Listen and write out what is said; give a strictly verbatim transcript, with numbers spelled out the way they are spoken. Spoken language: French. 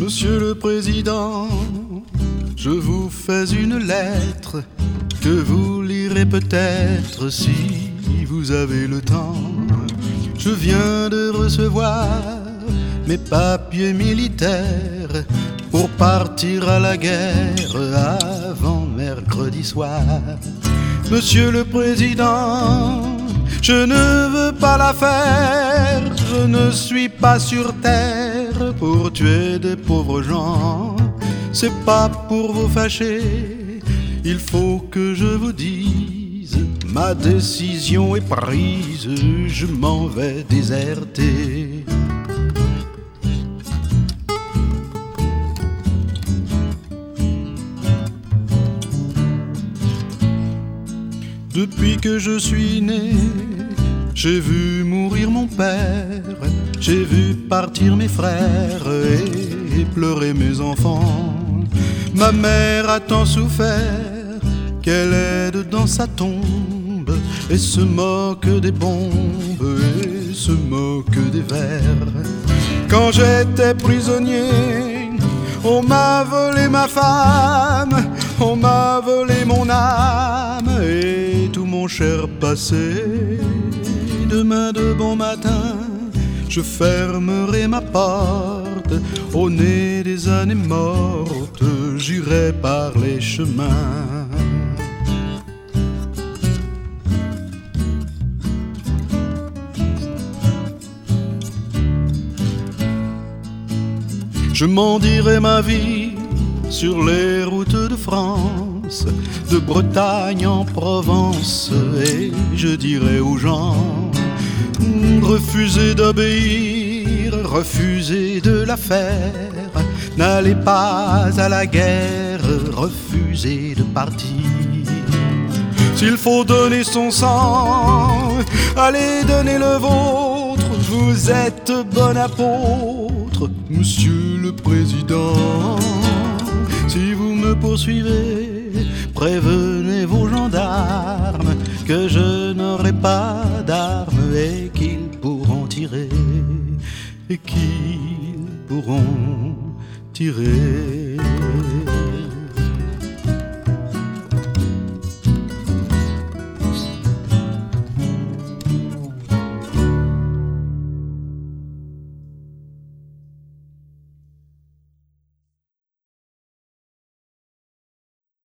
Monsieur le Président, je vous fais une lettre que vous lirez peut-être si vous avez le temps. Je viens de recevoir mes papiers militaires pour partir à la guerre avant mercredi soir. Monsieur le Président, je ne veux pas la faire, je ne suis pas sur terre pour tuer des pauvres gens. C'est pas pour vous fâcher, il faut que je vous dise, ma décision est prise, je m'en vais déserter. Depuis que je suis né, j'ai vu mourir mon père, j'ai vu partir mes frères et pleurer mes enfants. Ma mère a tant souffert qu'elle aide dans sa tombe et se moque des bombes et se moque des vers. Quand j'étais prisonnier, on m'a volé ma femme, on m'a volé mon âme et tout mon cher passé. Demain de bon matin, je fermerai ma porte, au nez des années mortes, j'irai par les chemins. Je m'en dirai ma vie sur les routes de France, de Bretagne en Provence, et je dirai aux gens, refusez d'obéir, refusez de la faire, n'allez pas à la guerre, refusez de partir. S'il faut donner son sang, allez donner le vôtre, vous êtes bon apôtre, Monsieur le Président. Si vous me poursuivez, prévenez vos gendarmes que je n'aurai pas d'armes et qu'ils pourront tirer, et qu'ils pourront tirer.